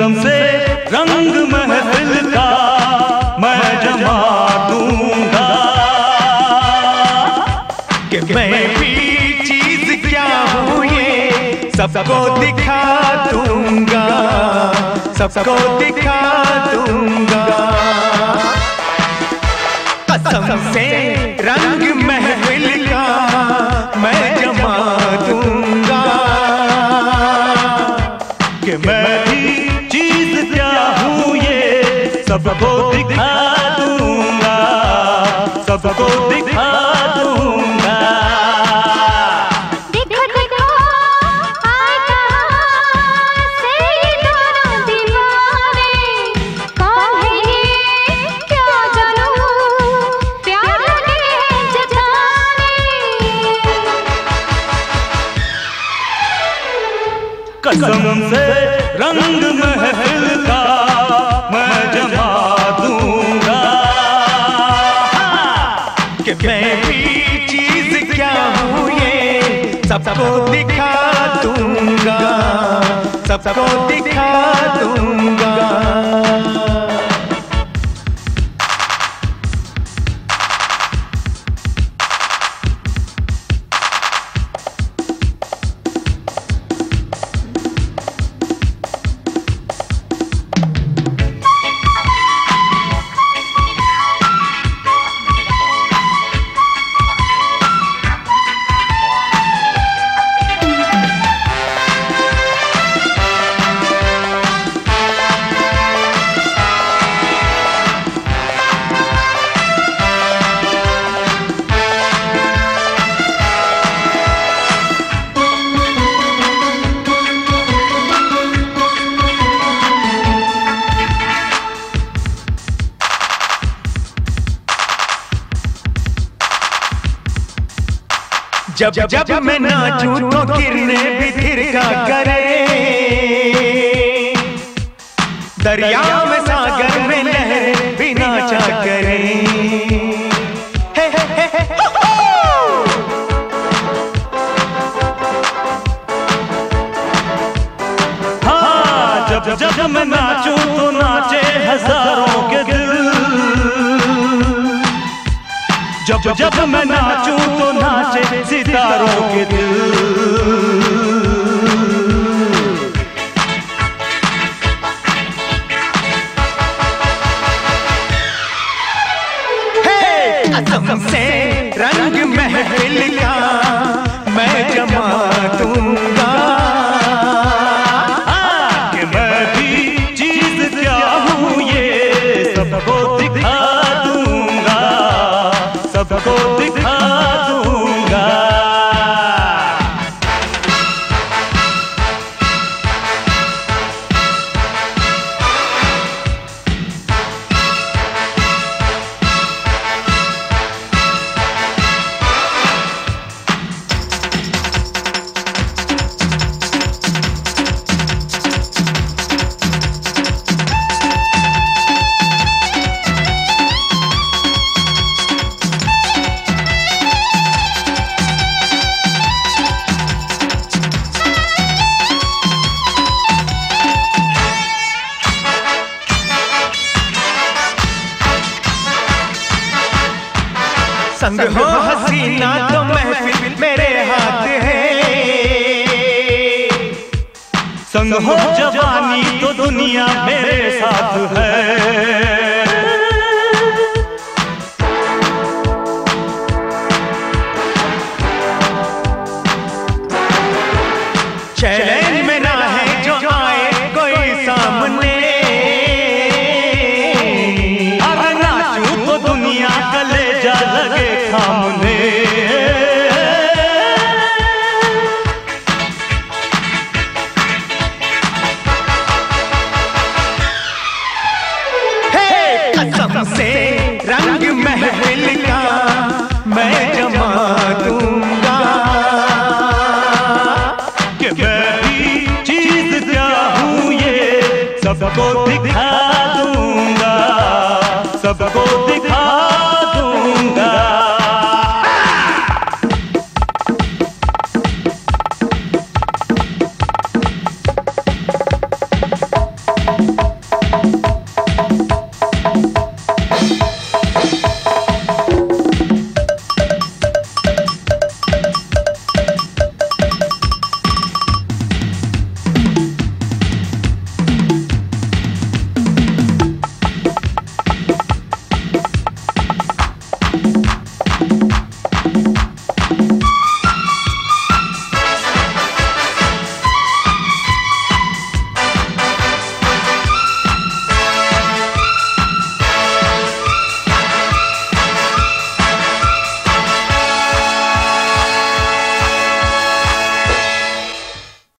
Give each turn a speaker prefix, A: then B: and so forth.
A: कसम से रंग महफिल का मैं जमा दूंगा
B: कि मैं भी चीज क्या हूँ ये सबको दिखा दूंगा, सबको दिखा दूंगा। कसम से रंग महफिल का मैं जमा दूंगा
A: कि मैं भी चीज क्या हूँ ये सबको दिखा दूंगा, सबको दिखा दूंगा।
C: देखो देखो आए कहाँ से ये दोनों दीवाने, कौन है ये क्या जानूं, प्यार लगे जताने।
A: कसम से रंग महफिल का मैं जमा दूंगा
B: कि मैं भी चीज क्या हूँ ये सबको दिखा दूंगा, सबको दिखा दूंगा। जब जब मैं नाचूं तो गिरने भी थिरका करे, दरिया में सागर में लहरें भी नाचा करे।
A: हाँ, जब जब मैं नाचूं तो नाचे हजारों के दिल, जब जब मैं नाचूं तो नाचे सितारों के दिल।
B: कसम से रंग महफिल का मैं जमा दूंगा
A: कि मैं भी चीज क्या हूँ ये सबको दिखा दूंगा, सबको दिखा दूंगा।
B: संग हो हसीना तो महफिल मेरे हाथ है,
A: संग हो जवानी तो दुनिया मेरे साथ है।
B: चैलेंज में ना है जो आए कोई सामने,
A: अगर नाचूं तो दुनिया कलेजा लगे सामने।
B: कसम से रंग महफिल का मैं जमा दूंगा
A: कि मैं भी चीज क्या हूँ ये सबको